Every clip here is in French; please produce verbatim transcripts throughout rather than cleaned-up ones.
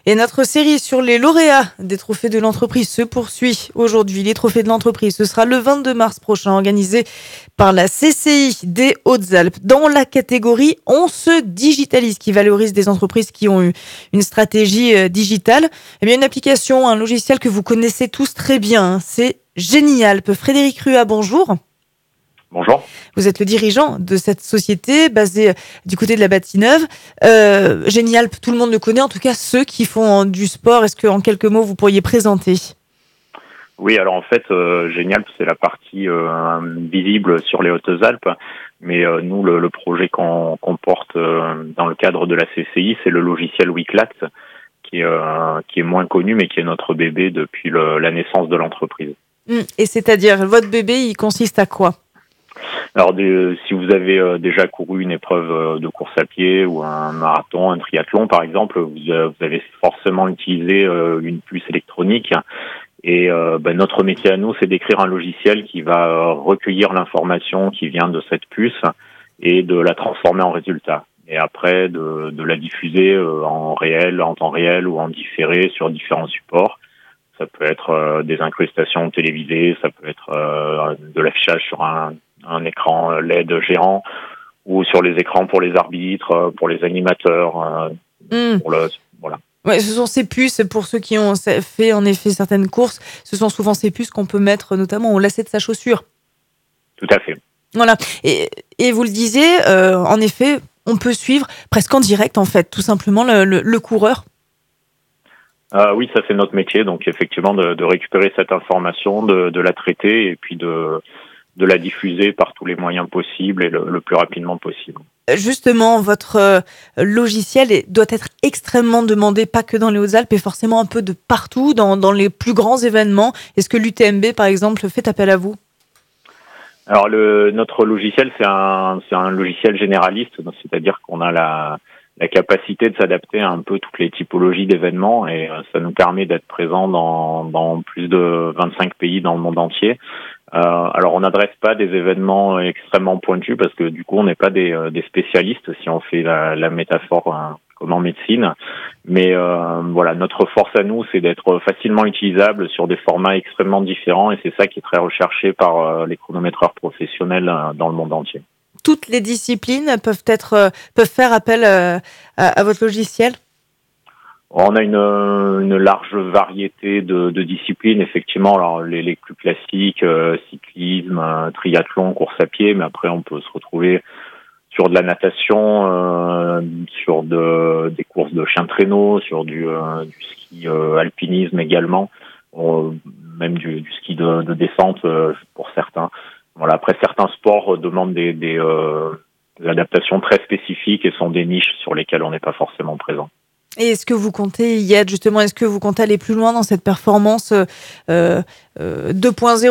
Et notre série sur les lauréats des trophées de l'entreprise se poursuit aujourd'hui. Les trophées de l'entreprise, ce sera le vingt-deux mars prochain, organisé par la C C I des Hautes-Alpes. Dans la catégorie On se digitalise, qui valorise des entreprises qui ont eu une stratégie euh, digitale. Eh bien, une application, un logiciel que vous connaissez tous très bien, hein, c'est Génialp. Frédéric Ruat, bonjour. Bonjour. Vous êtes le dirigeant de cette société basée du côté de la Batignolles. Euh, Génialp, tout le monde le connaît, en tout cas ceux qui font du sport. Est-ce qu'en quelques mots, vous pourriez présenter ? Oui, alors en fait, euh, Génialp, c'est la partie euh, visible sur les Hautes-Alpes. Mais euh, nous, le, le projet qu'on, qu'on porte euh, dans le cadre de la C C I, c'est le logiciel Wiclat, qui est, euh, qui est moins connu, mais qui est notre bébé depuis le, la naissance de l'entreprise. Et c'est-à-dire, votre bébé, il consiste à quoi ? Alors, des, si vous avez euh, déjà couru une épreuve euh, de course à pied ou un marathon, un triathlon par exemple, vous, euh, vous avez forcément utilisé euh, une puce électronique. Et euh, ben, notre métier à nous, c'est d'écrire un logiciel qui va euh, recueillir l'information qui vient de cette puce et de la transformer en résultat. Et après, de, de la diffuser euh, en réel, en temps réel ou en différé sur différents supports. Ça peut être euh, des incrustations télévisées, ça peut être euh, de l'affichage sur un un écran L E D géant ou sur les écrans pour les arbitres, pour les animateurs, euh, mmh. pour le, voilà. Ouais, ce sont ces puces, pour ceux qui ont fait en effet certaines courses, ce sont souvent ces puces qu'on peut mettre notamment au lacet de sa chaussure. Tout à fait. Voilà. Et, et vous le disiez, euh, en effet, on peut suivre presque en direct, en fait, tout simplement le, le, le coureur. Euh, oui, ça c'est notre métier, donc effectivement de, de récupérer cette information, de, de la traiter et puis de de la diffuser par tous les moyens possibles et le, le plus rapidement possible. Justement, votre euh, logiciel est, doit être extrêmement demandé, pas que dans les Hautes-Alpes, et forcément un peu de partout, dans, dans les plus grands événements. Est-ce que l'U T M B, par exemple, fait appel à vous ? Alors, le, notre logiciel, c'est un, c'est un logiciel généraliste, c'est-à-dire qu'on a la, la capacité de s'adapter à un peu toutes les typologies d'événements et ça nous permet d'être présents dans, dans plus de vingt-cinq pays dans le monde entier. Euh, alors, on n'adresse pas des événements extrêmement pointus parce que du coup, on n'est pas des, des spécialistes si on fait la, la métaphore hein, comme en médecine. Mais euh, voilà, notre force à nous, c'est d'être facilement utilisable sur des formats extrêmement différents et c'est ça qui est très recherché par euh, les chronométreurs professionnels euh, dans le monde entier. Toutes les disciplines peuvent être euh, peuvent faire appel euh, à, à votre logiciel ? On a une, une large variété de, de disciplines, effectivement. Alors les, les plus classiques, euh, cyclisme, euh, triathlon, course à pied, mais après on peut se retrouver sur de la natation, euh, sur de, des courses de chien de traîneau, sur du, euh, du ski euh, alpinisme également, euh, même du, du ski de, de descente euh, pour certains. Voilà. Après certains sports demandent des, des, euh, des adaptations très spécifiques et sont des niches sur lesquelles on n'est pas forcément présent. Et est-ce que vous comptez y être justement, est-ce que vous comptez aller plus loin dans cette performance euh, euh, deux point zéro ?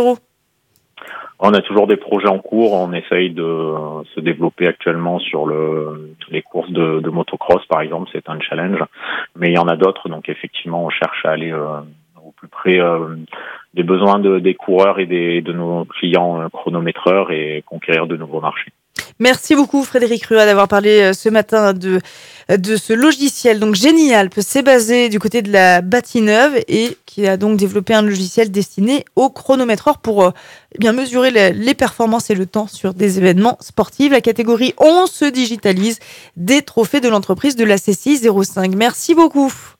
On a toujours des projets en cours, on essaye de se développer actuellement sur le, les courses de, de motocross par exemple, c'est un challenge, mais il y en a d'autres, donc effectivement on cherche à aller euh, au plus près euh, des besoins de, des coureurs et des, de nos clients chronométreurs et conquérir de nouveaux marchés. Merci beaucoup Frédéric Ruat d'avoir parlé ce matin de, de ce logiciel. Donc Génialp, c'est basé du côté de la Batignolles et qui a donc développé un logiciel destiné aux chronométreurs pour euh, bien mesurer les, les performances et le temps sur des événements sportifs. La catégorie On se digitalise des trophées de l'entreprise de la C C I zéro cinq. Merci beaucoup.